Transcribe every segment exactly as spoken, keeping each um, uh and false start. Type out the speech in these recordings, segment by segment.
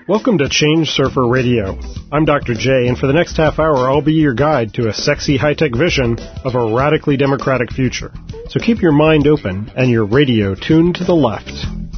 Welcome to Change Surfer Radio. I'm Doctor J, and for the next half hour, I'll be your guide to a sexy high-tech vision of a radically democratic future. So keep your mind open and your radio tuned to the left.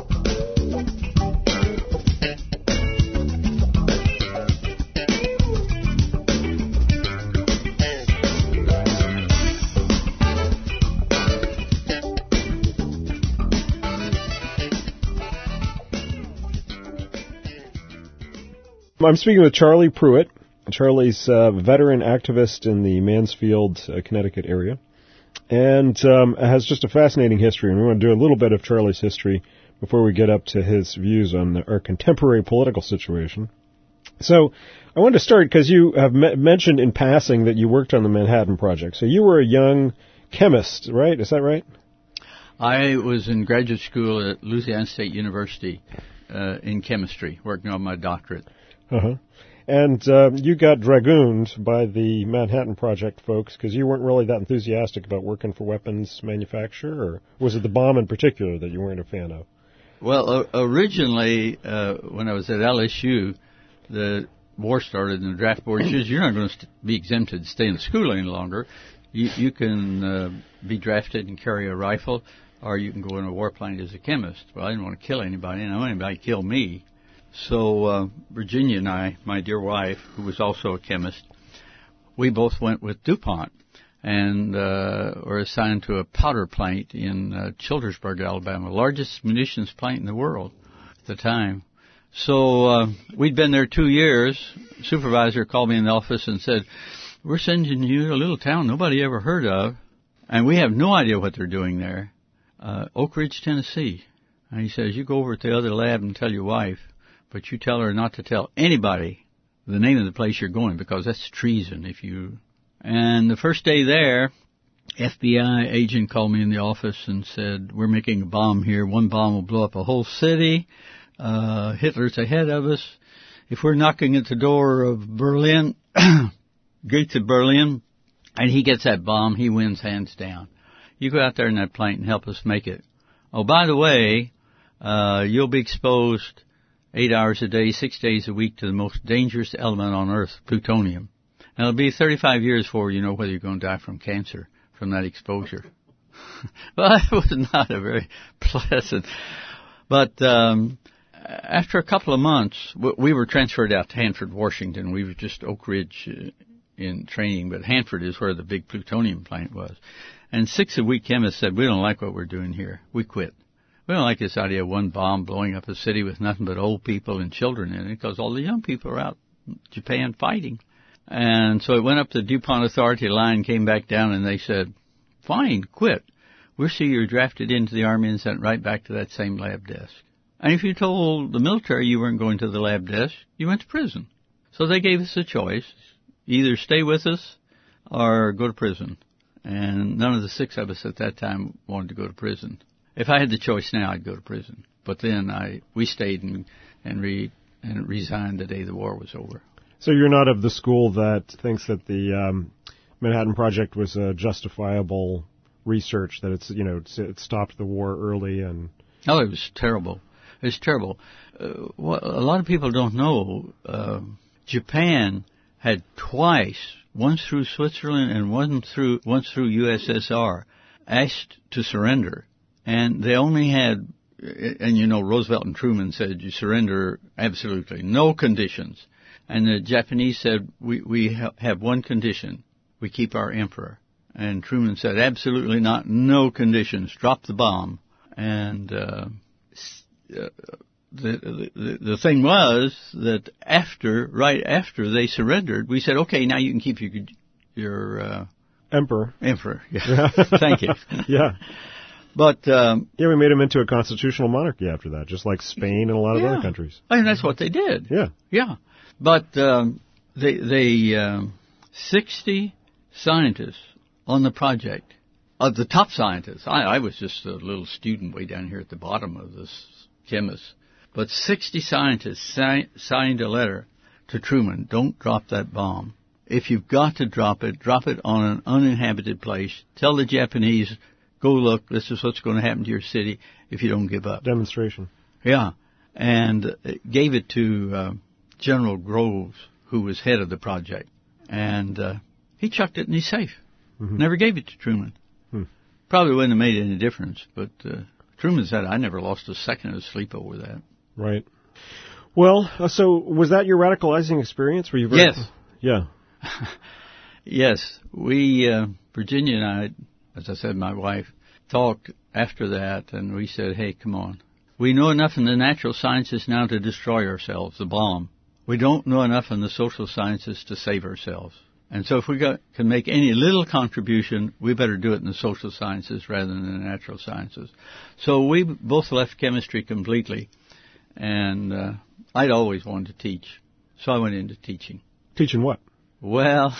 I'm speaking with Charlie Pruitt. Charlie's a veteran activist in the Mansfield, uh, Connecticut area, and um, has just a fascinating history. And we want to do a little bit of Charlie's history before we get up to his views on the, our contemporary political situation. So I wanted to start because you have me- mentioned in passing that you worked on the Manhattan Project. So you were a young chemist, right? Is that right? I was in graduate school at Louisiana State University uh, in chemistry, working on my doctorate. Uh-huh. And uh, you got dragooned by the Manhattan Project folks because you weren't really that enthusiastic about working for weapons manufacture, or was it the bomb in particular that you weren't a fan of? Well, uh, originally, uh, when I was at L S U, the war started and the draft board says you're not going to st- be exempted to stay in school any longer. You, you can uh, be drafted and carry a rifle, or you can go in a warplane as a chemist. Well, I didn't want to kill anybody. I didn't want anybody to kill me. So uh, Virginia and I, my dear wife, who was also a chemist, we both went with DuPont and uh, were assigned to a powder plant in uh, Childersburg, Alabama, the largest munitions plant in the world at the time. So uh, we'd been there two years. The supervisor called me in the office and said, we're sending you to a little town nobody ever heard of, and we have no idea what they're doing there, uh, Oak Ridge, Tennessee. And he says, you go over to the other lab and tell your wife, but you tell her not to tell anybody the name of the place you're going, because that's treason if you... And the first day there, F B I agent called me in the office and said, we're making a bomb here. One bomb will blow up a whole city. Uh, Hitler's ahead of us. If we're knocking at the door of Berlin, gates of Berlin, and he gets that bomb, he wins hands down. You go out there in that plant and help us make it. Oh, by the way, uh, you'll be exposed eight hours a day, six days a week to the most dangerous element on Earth, plutonium. And it'll be thirty-five years before you know whether you're going to die from cancer from that exposure. Well, it was not a very pleasant. But um, after a couple of months, we were transferred out to Hanford, Washington. We were just Oak Ridge uh, in training, but Hanford is where the big plutonium plant was. And six of we chemists said, we don't like what we're doing here. We quit. We don't like this idea of one bomb blowing up a city with nothing but old people and children in it, because all the young people are out in Japan fighting. And so it went up to the DuPont Authority line, came back down, and they said, fine, quit. We'll see you're drafted into the Army and sent right back to that same lab desk. And if you told the military you weren't going to the lab desk, you went to prison. So they gave us a choice, either stay with us or go to prison. And none of the six of us at that time wanted to go to prison. If I had the choice now, I'd go to prison. But then I we stayed and and, re, and resigned the day the war was over. So you're not of the school that thinks that the um, Manhattan Project was a justifiable research, that it's, you know, it's, it stopped the war early and... Oh, it was terrible. It was terrible. Uh, what a lot of people don't know, uh, Japan had twice, once through Switzerland and one through once through U S S R, asked to surrender. And they only had, and you know, Roosevelt and Truman said, you surrender absolutely, no conditions. And the Japanese said, we, we ha- have one condition, we keep our emperor. And Truman said, absolutely not, no conditions, drop the bomb. And uh, uh, the, the the thing was that after, right after they surrendered, we said, okay, now you can keep your, your uh, emperor. Emperor, yeah. Thank you. Yeah. But um, yeah, we made him into a constitutional monarchy after that, just like Spain and a lot of yeah. other countries. I mean, that's what they did. Yeah, yeah. But um, they, they um, sixty scientists on the project, uh, the top scientists. I, I was just a little student way down here at the bottom of this chemist. But sixty scientists si- signed a letter to Truman: don't drop that bomb. If you've got to drop it, drop it on an uninhabited place. Tell the Japanese, go look, this is what's going to happen to your city if you don't give up. Demonstration. Yeah. and gave it to uh, General Groves, who was head of the project. And uh, he chucked it in his safe. Mm-hmm. Never gave it to Truman. Hmm. Probably wouldn't have made any difference, but uh, Truman said, I never lost a second of sleep over that. Right. Well, uh, so was that your radicalizing experience? Were you very, yes. Yeah. Yes. We, uh, Virginia and I, as I said, my wife, talked after that, and we said, hey, come on. We know enough in the natural sciences now to destroy ourselves, the bomb. We don't know enough in the social sciences to save ourselves. And so if we got, can make any little contribution, we better do it in the social sciences rather than in the natural sciences. So we both left chemistry completely, and uh, I'd always wanted to teach. So I went into teaching. Teaching what? Well,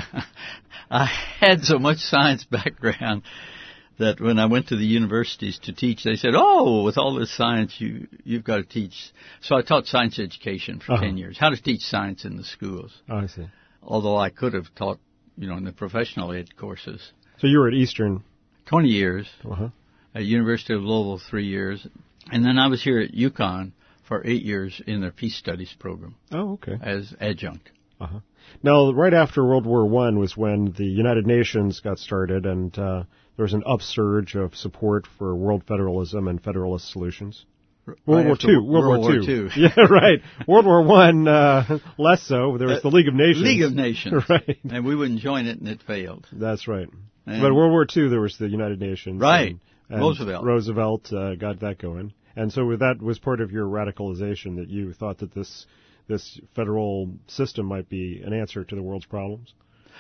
I had so much science background that when I went to the universities to teach, they said, oh, with all this science, you, you've got to teach. So I taught science education for uh-huh. ten years, how to teach science in the schools. Oh, I see. Although I could have taught, you know, in the professional ed courses. So you were at Eastern? twenty years. Uh-huh. At University of Louisville, three years. And then I was here at UConn for eight years in their Peace Studies program. Oh, okay. As adjunct. Uh-huh. Now, right after World War One was when the United Nations got started, and uh, there was an upsurge of support for world federalism and federalist solutions. World right War Two. World, World War War Two. Two. Yeah, right. World War One, uh, less so. There was uh, the League of Nations. League of Nations. Right. And we wouldn't join it, and it failed. That's right. And but World War Two, there was the United Nations. Right. And, and Roosevelt. Roosevelt uh, got that going. And so that was part of your radicalization, that you thought that this this federal system might be an answer to the world's problems?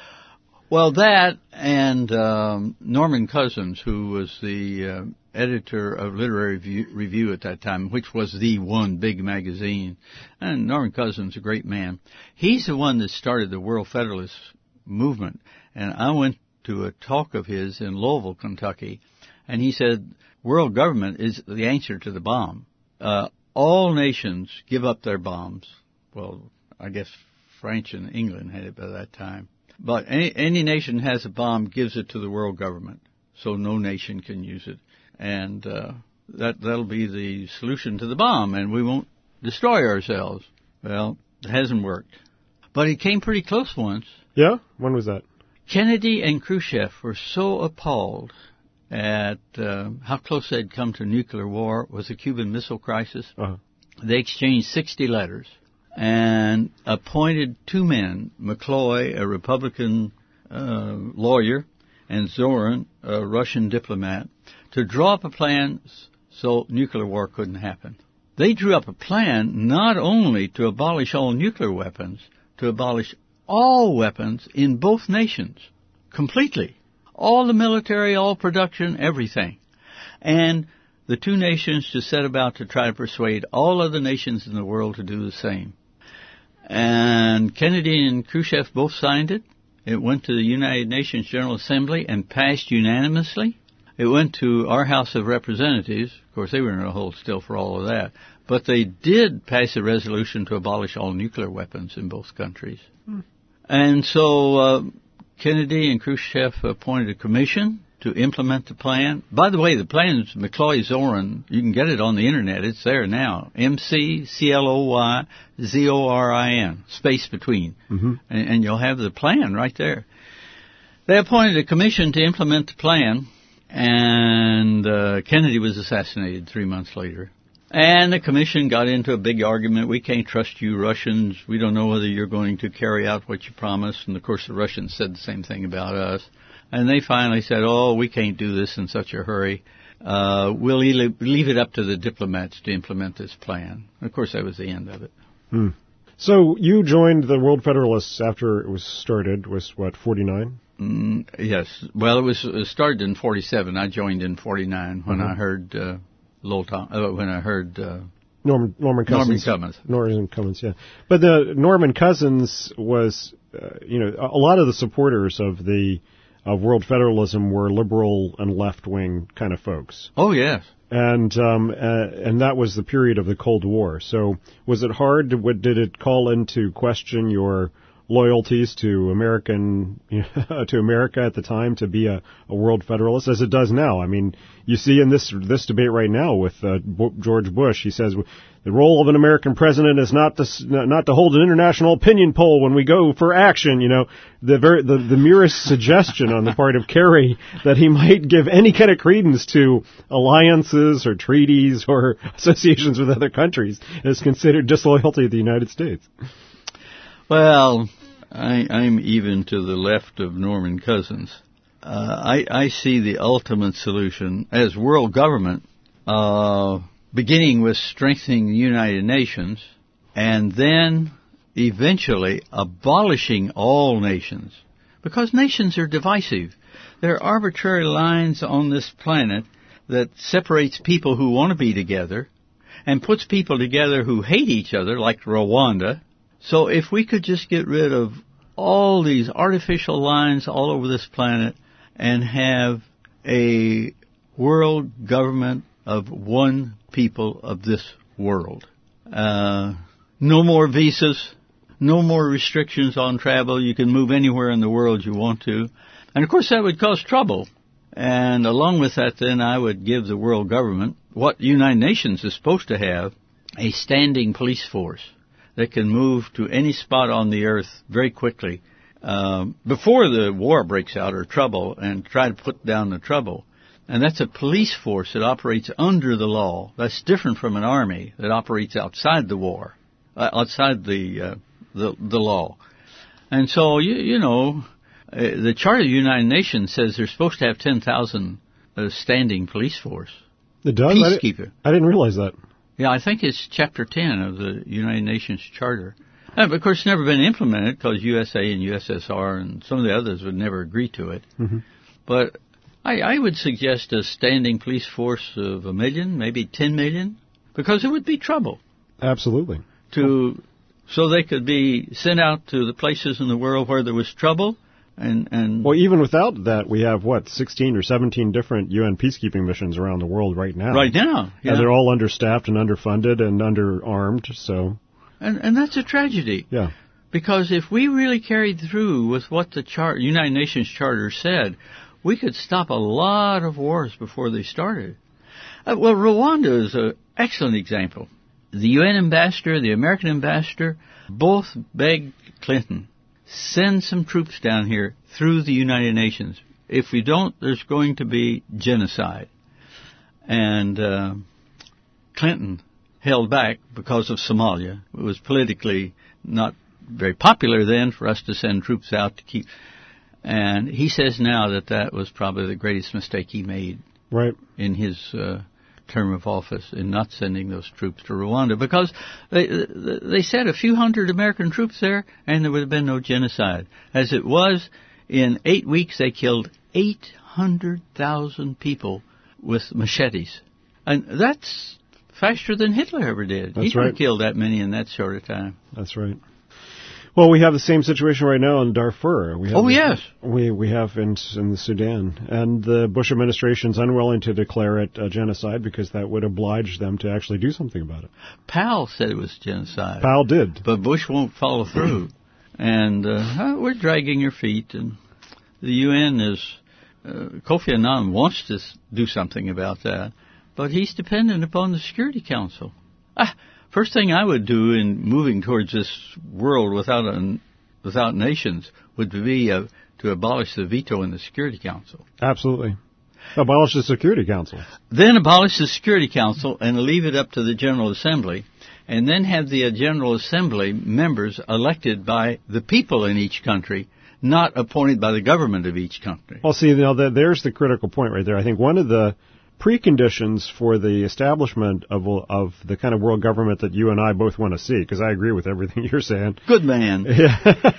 Well, that and um, Norman Cousins, who was the uh, editor of Literary Review, Review at that time, which was the one big magazine. And Norman Cousins, a great man. He's the one that started the World Federalist movement. And I went to a talk of his in Louisville, Kentucky, and he said, world government is the answer to the bomb. Uh, all nations give up their bombs. Well, I guess France and England had it by that time. But any, any nation has a bomb, gives it to the world government, so no nation can use it. And uh, that, that'll be the solution to the bomb, and we won't destroy ourselves. Well, it hasn't worked. But it came pretty close once. Yeah? When was that? Kennedy and Khrushchev were so appalled at uh, how close they'd come to nuclear war with the Cuban Missile Crisis. Uh-huh. They exchanged sixty letters and appointed two men, McCloy, a Republican uh, lawyer, and Zorin, a Russian diplomat, to draw up a plan so nuclear war couldn't happen. They drew up a plan not only to abolish all nuclear weapons, to abolish all weapons in both nations, completely. All the military, all production, everything. And the two nations just set about to try to persuade all other nations in the world to do the same. And Kennedy and Khrushchev both signed it. It went to the United Nations General Assembly and passed unanimously. It went to our House of Representatives. Of course, they were in a hold still for all of that. But they did pass a resolution to abolish all nuclear weapons in both countries. Hmm. And so uh, Kennedy and Khrushchev appointed a commission to implement the plan. By the way, the plan is McCloy-Zorin. You can get it on the Internet. It's there now. M C C L O Y Z O R I N, space between. Mm-hmm. And, and you'll have the plan right there. They appointed a commission to implement the plan, and uh, Kennedy was assassinated three months later. And the commission got into a big argument. We can't trust you Russians. We don't know whether you're going to carry out what you promised. And, of course, the Russians said the same thing about us. And they finally said, oh, we can't do this in such a hurry. Uh, we'll leave it up to the diplomats to implement this plan. Of course, that was the end of it. Hmm. So you joined the World Federalists after it was started, was what, forty-nine? Mm, yes. Well, it was it started in forty-seven. I joined in forty-nine when mm-hmm. I heard uh, Lowell Tom, uh, when I heard uh, Norman Norman Cousins. Norman Cummins. Norman Cummins, yeah. But the Norman Cousins was, uh, you know, a lot of the supporters of the of world federalism were liberal and left-wing kind of folks. Oh, yes. And um, uh, and that was the period of the Cold War. So was it hard? What, did it call into question your loyalties to American you know, to America at the time to be a, a world federalist as it does now. I mean, you see in this this debate right now with uh, B- George Bush, he says the role of an American president is not to not to hold an international opinion poll when we go for action. You know, the very, the, the merest suggestion on the part of Kerry that he might give any kind of credence to alliances or treaties or associations with other countries is considered disloyalty to the United States. Well, I, I'm even to the left of Norman Cousins. Uh, I, I see the ultimate solution as world government, uh, beginning with strengthening the United Nations, and then eventually abolishing all nations. Because nations are divisive. There are arbitrary lines on this planet that separates people who want to be together and puts people together who hate each other, like Rwanda. So if we could just get rid of all these artificial lines all over this planet and have a world government of one people of this world. Uh, no more visas, no more restrictions on travel. You can move anywhere in the world you want to. And of course that would cause trouble. And along with that then I would give the world government what the United Nations is supposed to have, a standing police force that can move to any spot on the earth very quickly um, before the war breaks out or trouble and try to put down the trouble. And that's a police force that operates under the law. That's different from an army that operates outside the war, uh, outside the, uh, the the law. And so, you, you know, uh, the Charter of the United Nations says they're supposed to have ten thousand uh, standing police force. It does? Peacekeeper. I, did, I didn't realize that. Yeah, I think it's Chapter ten of the United Nations Charter. Uh, but of course, it's never been implemented because U S A and U S S R and some of the others would never agree to it. Mm-hmm. But I, I would suggest a standing police force of a million, maybe ten million, because it would be trouble. Absolutely. To so they could be sent out to the places in the world where there was trouble. And, and well, even without that, we have, what, sixteen or seventeen different U N peacekeeping missions around the world right now. Right now. Yeah. And they're all understaffed and underfunded and underarmed, so... And, and that's a tragedy. Yeah. Because if we really carried through with what the char- United Nations Charter said, we could stop a lot of wars before they started. Uh, well, Rwanda is an excellent example. The U N ambassador, the American ambassador, both begged Clinton, send some troops down here through the United Nations. If we don't, there's going to be genocide. And uh, Clinton held back because of Somalia. It was politically not very popular then for us to send troops out to keep... And he says now that that was probably the greatest mistake he made right. in his uh, term of office in not sending those troops to Rwanda, because they they said a few hundred American troops there and there would have been no genocide. As it was, in eight weeks they killed eight hundred thousand people with machetes. And that's faster than Hitler ever did. That's He never right. killed that many in that short of time. That's right. Well, we have the same situation right now in Darfur. We have Oh, the, yes. We we have in, in the Sudan. And the Bush administration's unwilling to declare it a genocide because that would oblige them to actually do something about it. Powell said it was genocide. Powell did. But Bush won't follow through. And uh, we're dragging your feet. And the U N is... Uh, Kofi Annan wants to do something about that. But he's dependent upon the Security Council. Ah, first thing I would do in moving towards this world without a, without nations would be uh, to abolish the veto in the Security Council. Absolutely. Abolish the Security Council. Then abolish the Security Council and leave it up to the General Assembly, and then have the uh, General Assembly members elected by the people in each country, not appointed by the government of each country. Well, see, you know, there's the critical point right there. I think one of the preconditions for the establishment of of the kind of world government that you and I both want to see, because I agree with everything you're saying. Good man. Yeah.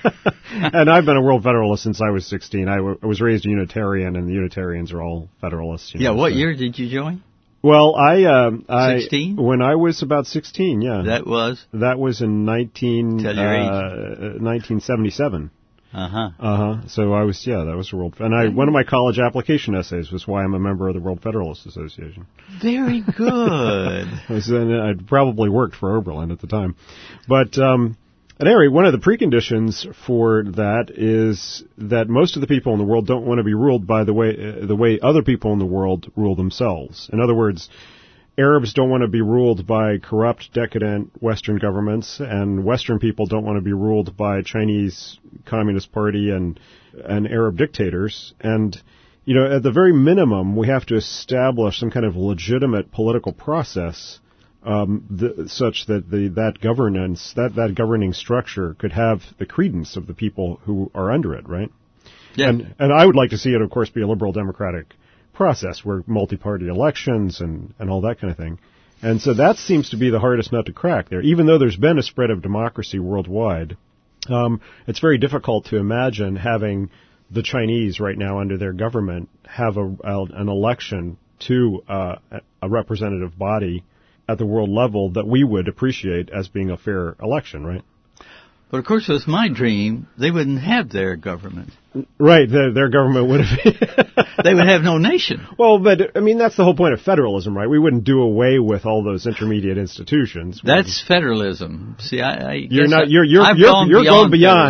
And I've been a world federalist since I was sixteen. I, w- I was raised a Unitarian, and the Unitarians are all federalists. You Yeah, know, what so. year did you join? Well, I, um, I sixteen? When I was about sixteen, yeah. That was? That was in nineteen, Tell your uh, nineteen seventy-seven. Uh-huh. Uh-huh. So I was, yeah, that was a World... And I, one of my college application essays was why I'm a member of the World Federalist Association. Very good. It was, and I'd probably worked for Oberlin at the time. But um, At any rate, one of the preconditions for that is that most of the people in the world don't want to be ruled by the way uh, the way other people in the world rule themselves. In other words, Arabs don't want to be ruled by corrupt, decadent Western governments, and Western people don't want to be ruled by Chinese Communist Party and and Arab dictators. And, you know, at the very minimum, we have to establish some kind of legitimate political process um, th- such that the that governance, that, that governing structure could have the credence of the people who are under it, right? Yeah. And, and I would like to see it, of course, be a liberal democratic process where multi-party elections and, and all that kind of thing. And so that seems to be the hardest nut to crack there. Even though there's been a spread of democracy worldwide, um, it's very difficult to imagine having the Chinese right now under their government have a, a, an election to uh, a representative body at the world level that we would appreciate as being a fair election, right? But of course, with my dream, they wouldn't have their government. Right, their, their government would have... They would have no nation. Well, but, I mean, that's the whole point of federalism, right? We wouldn't do away with all those intermediate institutions. That's federalism. See, I, I you're guess not, you're, you're, I've you're, gone you're beyond going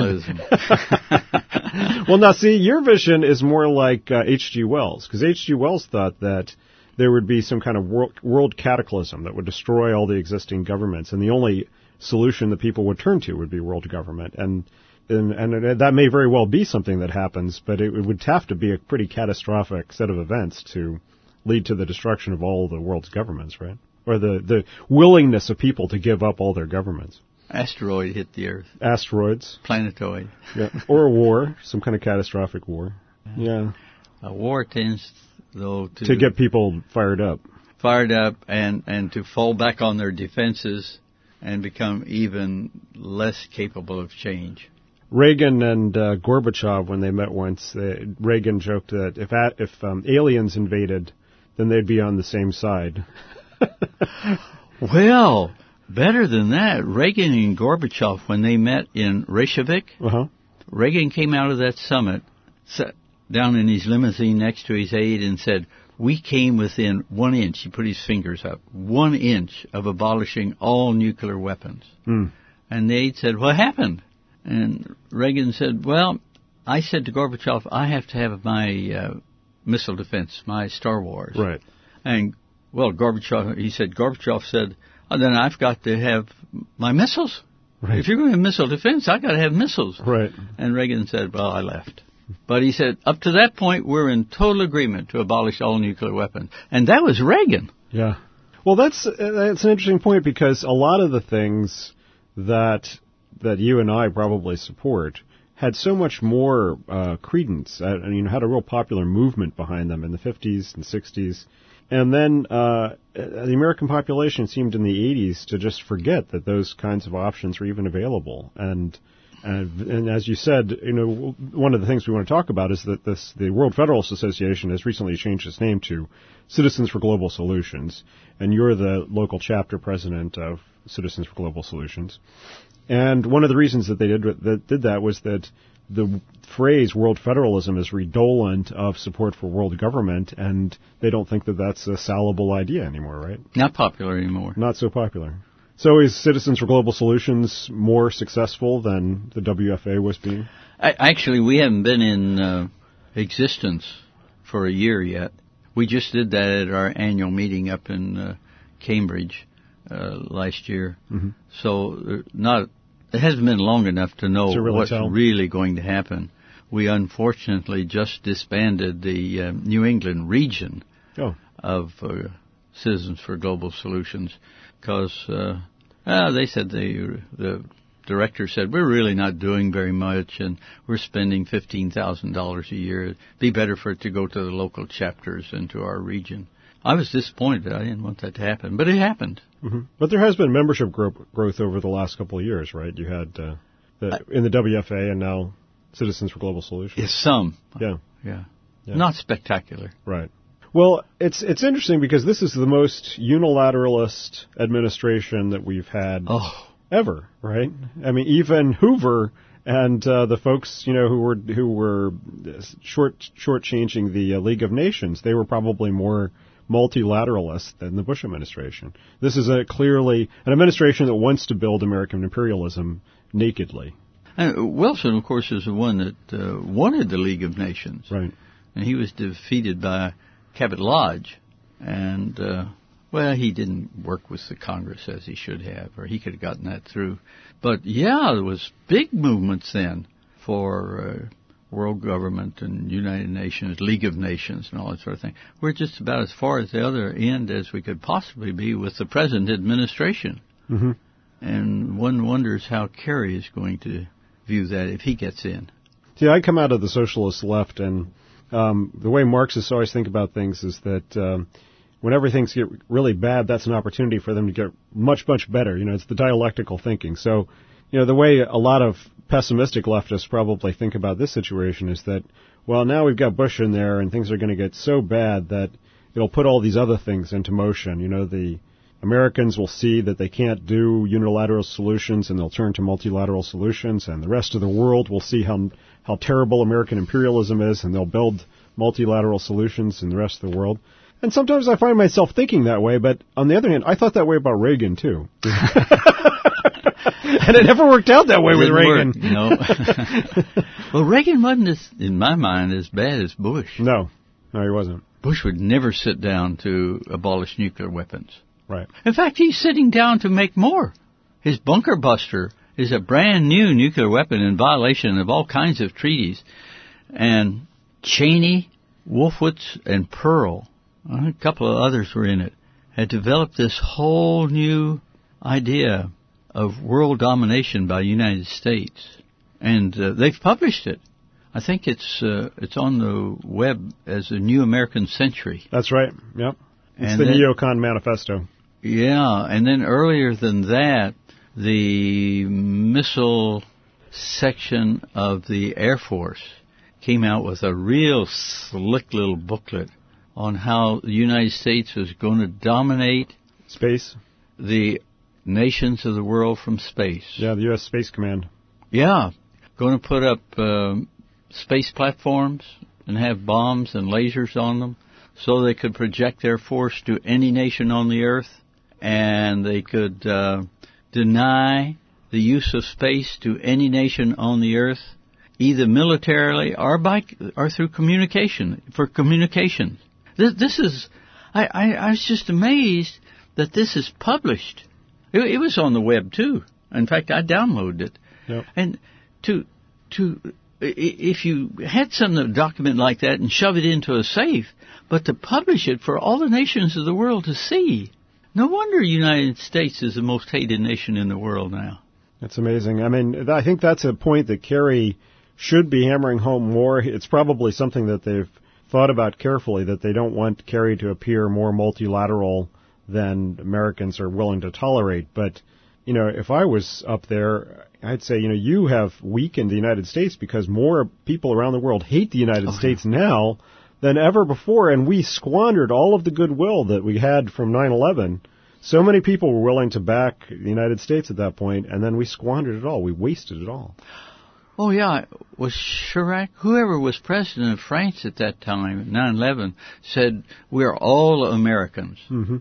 beyond. Well, now, see, your vision is more like uh, H G Wells, because H G Wells thought that there would be some kind of world, world cataclysm that would destroy all the existing governments, and the only solution that people would turn to would be world government. And And, and that may very well be something that happens, but it, it would have to be a pretty catastrophic set of events to lead to the destruction of all the world's governments, right? Or the, the willingness of people to give up all their governments. Asteroid hit the Earth. Asteroids. Planetoid. Yeah. Or a war, some kind of catastrophic war. Yeah. A war tends, though, to... To get people fired up. Fired up and, and to fall back on their defenses and become even less capable of change. Reagan and uh, Gorbachev, when they met once, they, Reagan joked that if at, if um, aliens invaded, then they'd be on the same side. Well, better than that, Reagan and Gorbachev, when they met in Reykjavik, uh-huh. Reagan came out of that summit, sat down in his limousine next to his aide and said, "We came within one inch," he put his fingers up, one inch of abolishing all nuclear weapons. Mm. And the aide said, "What happened?" And Reagan said, "Well, I said to Gorbachev, I have to have my uh, missile defense, my Star Wars." Right. And, well, Gorbachev, he said, Gorbachev said, "Oh, then I've got to have my missiles. Right. If you're going to have missile defense, I've got to have missiles." Right. And Reagan said, "Well, I left." But he said, up to that point, we're in total agreement to abolish all nuclear weapons. And that was Reagan. Yeah. Well, that's, uh, that's an interesting point, because a lot of the things that that you and I probably support had so much more uh, credence, uh, and you know, had a real popular movement behind them in the fifties and sixties. And then uh, the American population seemed in the eighties to just forget that those kinds of options were even available. And and, and as you said, you know, one of the things we want to talk about is that this the World Federalist Association has recently changed its name to Citizens for Global Solutions, and you're the local chapter president of Citizens for Global Solutions. And one of the reasons that they did that, did that was that the phrase world federalism is redolent of support for world government, and they don't think that that's a salable idea anymore, right? Not popular anymore. Not so popular. So is Citizens for Global Solutions more successful than the W F A was being? I, actually, we haven't been in uh, existence for a year yet. We just did that at our annual meeting up in uh, Cambridge uh, last year. Mm-hmm. So not it hasn't been long enough to know to really what's tell. really going to happen. We unfortunately just disbanded the uh, New England region oh. of uh, Citizens for Global Solutions because uh, uh, they said they, the director said, we're really not doing very much and we're spending fifteen thousand dollars a year. It'd be better for it to go to the local chapters and to our region. I was disappointed. I didn't want that to happen, but it happened. Mm-hmm. But there has been membership gro- growth over the last couple of years, right? You had uh, the, I, in the W F A and now Citizens for Global Solutions. Yes, some. Yeah. yeah. Yeah. Not spectacular. Right. Well, it's it's interesting because this is the most unilateralist administration that we've had oh. ever, right? I mean, even Hoover and uh, the folks, you know, who were who were short shortchanging the uh, League of Nations, they were probably more multilateralist than the Bush administration. This is a clearly an administration that wants to build American imperialism nakedly. And Wilson, of course, is the one that uh, wanted the League of Nations. Right. And he was defeated by Cabot Lodge. And, uh, well, he didn't work with the Congress as he should have, or he could have gotten that through. But, yeah, there was big movements then for uh, world government and United Nations, League of Nations, and all that sort of thing. We're just about as far as the other end as we could possibly be with the present administration. Mm-hmm. And one wonders how Kerry is going to view that if he gets in. See, I come out of the socialist left, and um, the way Marxists always think about things is that um, whenever things get really bad, that's an opportunity for them to get much, much better. You know, it's the dialectical thinking. So, you know, the way a lot of pessimistic leftists probably think about this situation is that, well, now we've got Bush in there, and things are going to get so bad that it'll put all these other things into motion. You know, the Americans will see that they can't do unilateral solutions, and they'll turn to multilateral solutions, and the rest of the world will see how how terrible American imperialism is, and they'll build multilateral solutions in the rest of the world. And sometimes I find myself thinking that way, but on the other hand, I thought that way about Reagan, too. And it never worked out that way with Reagan. Work, no. Well, Reagan wasn't, as, in my mind, as bad as Bush. No. No, he wasn't. Bush would never sit down to abolish nuclear weapons. Right. In fact, he's sitting down to make more. His bunker buster is a brand new nuclear weapon in violation of all kinds of treaties. And Cheney, Wolfowitz, and Pearl, a couple of others were in it, had developed this whole new idea of world domination by the United States. And uh, they've published it. I think it's uh, it's on the web as a New American Century. That's right. Yep. It's and the then, Neocon Manifesto. Yeah, and then earlier than that, the missile section of the Air Force came out with a real slick little booklet on how the United States was going to dominate space, the nations of the world from space. Yeah, the U S Space Command. Yeah, going to put up um, space platforms and have bombs and lasers on them so they could project their force to any nation on the earth, and they could uh, deny the use of space to any nation on the earth, either militarily or by or through communication, for communication. This, this is, I, I, I was just amazed that this is published. It, it was on the web too. In fact, I downloaded it. Yep. And to to if you had some document like that and shove it into a safe, but to publish it for all the nations of the world to see, no wonder the United States is the most hated nation in the world now. That's amazing. I mean, I think that's a point that Kerry should be hammering home more. It's probably something that they've thought about carefully, that they don't want Kerry to appear more multilateral than Americans are willing to tolerate. But, you know, if I was up there, I'd say, you know, you have weakened the United States because more people around the world hate the United oh, States yeah. now than ever before, and we squandered all of the goodwill that we had from nine eleven. So many people were willing to back the United States at that point, and then we squandered it all. We wasted it all. Oh, yeah. Was Chirac, whoever was president of France at that time, nine eleven, said, we're all Americans. Mm-hmm.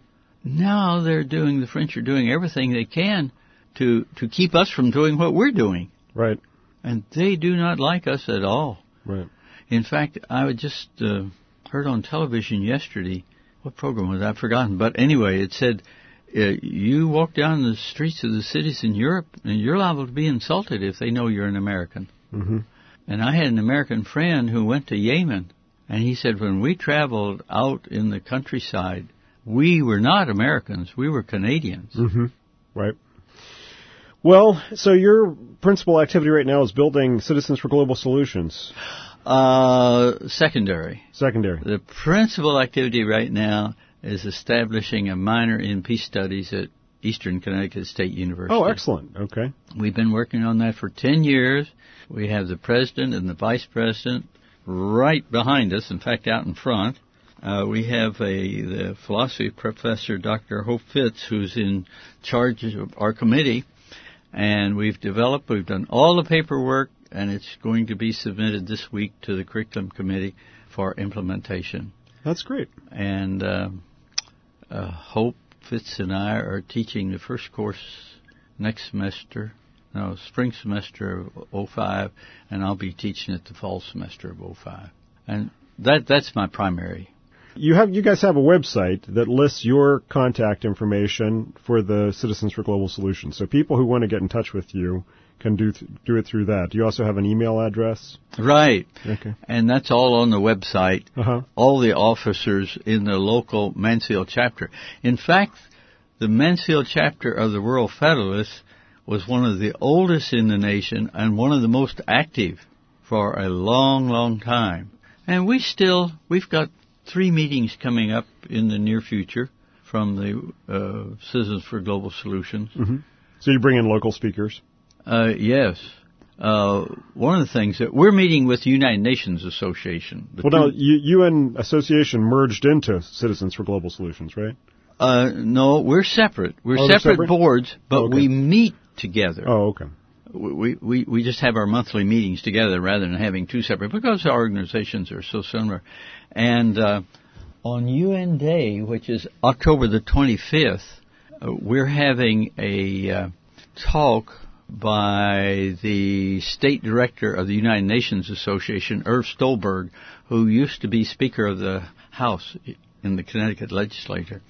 Now they're doing, the French are doing everything they can to to keep us from doing what we're doing. Right. And they do not like us at all. Right. In fact, I just uh, heard on television yesterday, what program was it? I've forgotten. But anyway, it said, uh, you walk down the streets of the cities in Europe, and you're liable to be insulted if they know you're an American. Mm-hmm. And I had an American friend who went to Yemen, and he said when we traveled out in the countryside, we were not Americans, we were Canadians. Mm-hmm. Right. Well, so your principal activity right now is building Citizens for Global Solutions. Uh, secondary. Secondary. The principal activity right now is establishing a minor in peace studies at Eastern Connecticut State University. Oh, excellent. Okay. We've been working on that for ten years. We have the president and the vice president right behind us, in fact, out in front. Uh, we have a the philosophy professor, Doctor Hope Fitz, who's in charge of our committee. And we've developed, we've done all the paperwork, and it's going to be submitted this week to the curriculum committee for implementation. That's great. And uh, uh, Hope Fitz and I are teaching the first course next semester no, spring semester of oh five, and I'll be teaching it the fall semester of oh five. And that that's my primary. You have you guys have a website that lists your contact information for the Citizens for Global Solutions. So people who want to get in touch with you can do th- do it through that. Do you also have an email address? Right. Okay. And that's all on the website. Uh-huh. All the officers in the local Mansfield chapter. In fact, the Mansfield chapter of the World Federalists was one of the oldest in the nation and one of the most active for a long, long time. And we still, we've got three meetings coming up in the near future from the uh, Citizens for Global Solutions. Mm-hmm. So you bring in local speakers? Uh, yes. Uh, one of the things that we're meeting with the United Nations Association. Well, now, you, U N Association merged into Citizens for Global Solutions, right? Uh, no, we're separate. We're oh, separate, separate boards, but oh, okay. we meet together. Oh, okay. We, we we just have our monthly meetings together rather than having two separate, because our organizations are so similar. And uh, on U N Day, which is October the twenty-fifth, uh, we're having a uh, talk by the State Director of the United Nations Association, Irv Stolberg, who used to be Speaker of the House in the Connecticut Legislature,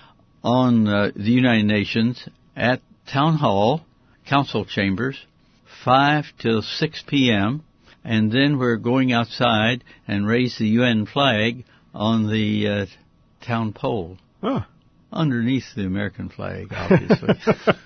on uh, the United Nations at Town Hall, Council Chambers, five till six p.m., and then we're going outside and raise the U N flag on the uh, town pole. Oh. Underneath the American flag, obviously.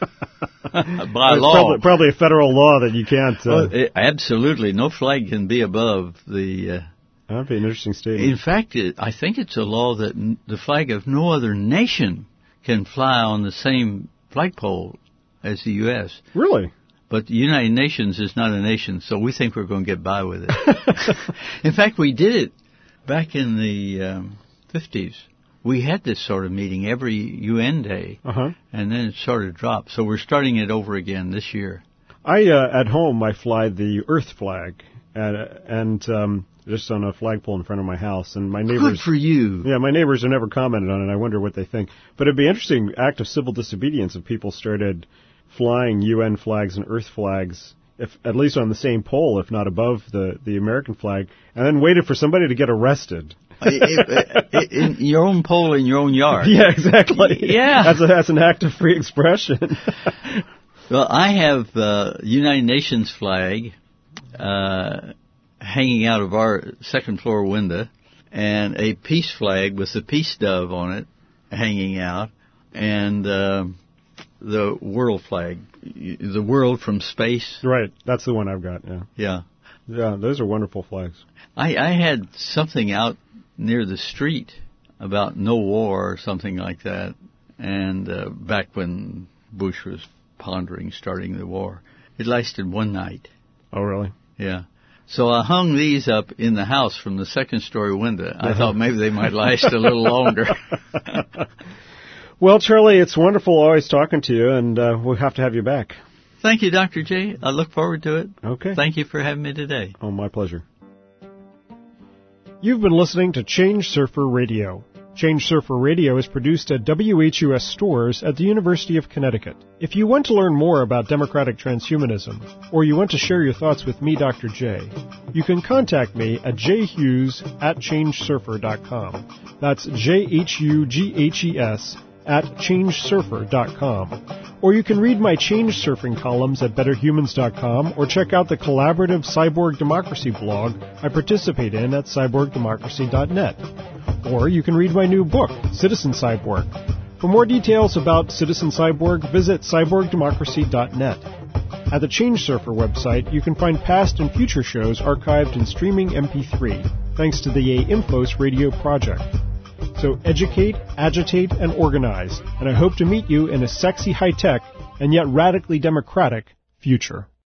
By It's law. Probably, probably a federal law that you can't... Uh, Well, it, absolutely. No flag can be above the... Uh, that'd be an interesting statement. in fact, it, I think it's a law that n- the flag of no other nation can fly on the same flagpole as the U S Really? But the United Nations is not a nation, so we think we're going to get by with it. In fact, we did it back in the um, fifties. We had this sort of meeting every U N Day, uh-huh. and then it sort of dropped. So we're starting it over again this year. I, uh, at home, I fly the Earth flag, and, and um, just on a flagpole in front of my house, and my neighbors... Good for you. Yeah, my neighbors have never commented on it. I wonder what they think. But it'd be an interesting act of civil disobedience if people started flying U N flags and Earth flags, if at least on the same pole, if not above the, the American flag, and then waited for somebody to get arrested. In your own pole in your own yard. Yeah, exactly. Yeah. As, a, as an act of free expression. Well, I have uh, United Nations flag uh, hanging out of our second floor window, and a peace flag with the peace dove on it hanging out, and uh, the world flag, the world from space. Right, that's the one I've got, yeah. Yeah. Yeah, those are wonderful flags. I, I had something out near the street about no war or something like that, and uh, back when Bush was pondering starting the war. It lasted one night. Oh, really? Yeah. So I hung these up in the house from the second story window. I thought maybe they might last a little longer. Well, Charlie, it's wonderful always talking to you, and uh, we'll have to have you back. Thank you, Doctor J. I look forward to it. Okay. Thank you for having me today. Oh, my pleasure. You've been listening to Change Surfer Radio. Change Surfer Radio is produced at W H U S stores at the University of Connecticut. If you want to learn more about democratic transhumanism, or you want to share your thoughts with me, Doctor J, you can contact me at jhughes at change surfer dot com. That's J H U G H E S at change surfer dot com. Or you can read my Change Surfing columns at better humans dot com, or check out the collaborative Cyborg Democracy blog I participate in at cyborg democracy dot net. Or you can read my new book, Citizen Cyborg. For more details about Citizen Cyborg, visit cyborg democracy dot net. At the Change Surfer website, you can find past and future shows archived in streaming M P three, thanks to the A Infos radio project. So educate, agitate, and organize, and I hope to meet you in a sexy high-tech and yet radically democratic future.